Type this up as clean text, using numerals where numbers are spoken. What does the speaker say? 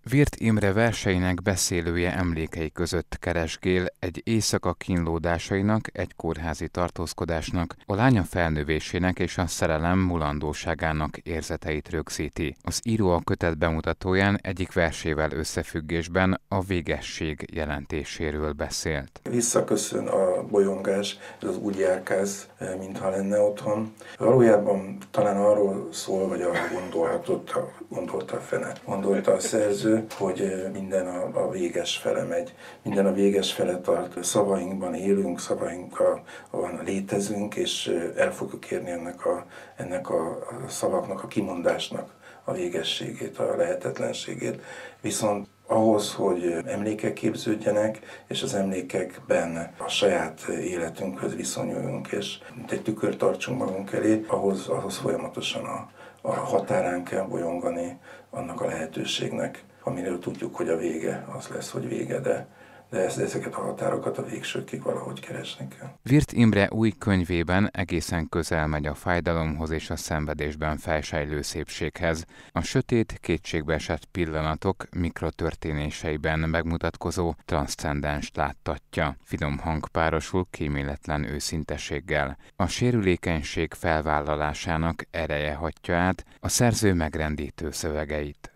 Wirth Imre verseinek beszélője emlékei között keresgél egy éjszaka kínlódásainak, egy kórházi tartózkodásnak, a lánya felnövésének és a szerelem mulandóságának érzeteit rögzíti. Az író a kötet bemutatóján egyik versével összefüggésben a végesség jelentéséről beszélt. Visszaköszön a bolyongás, ez az úgy járkáz, mintha lenne otthon. Valójában talán arról szól, vagy arra gondolta a fene. Gondolta a szerző, hogy minden a véges fele megy, minden a véges fele tart. Szavainkban élünk, szavainkkal létezünk, és el fogjuk érni ennek a szavaknak, a kimondásnak a végességét, a lehetetlenségét. Viszont ahhoz, hogy emlékek képződjenek, és az emlékekben a saját életünkhöz viszonyuljunk, és mint egy tükör tartsunk magunk elé, ahhoz folyamatosan a határán kell bolyongani annak a lehetőségnek, amiről tudjuk, hogy a vége az lesz, hogy vége, de ezeket a határokat a végsőkig valahogy keresni kell. Wirth Imre új könyvében egészen közel megy a fájdalomhoz és a szenvedésben felsejlő szépséghez. A sötét, kétségbeesett pillanatok mikrotörténéseiben megmutatkozó transzcendenst láttatja. Finom hang párosul kíméletlen őszinteséggel. A sérülékenység felvállalásának ereje hatja át a szerző megrendítő szövegeit.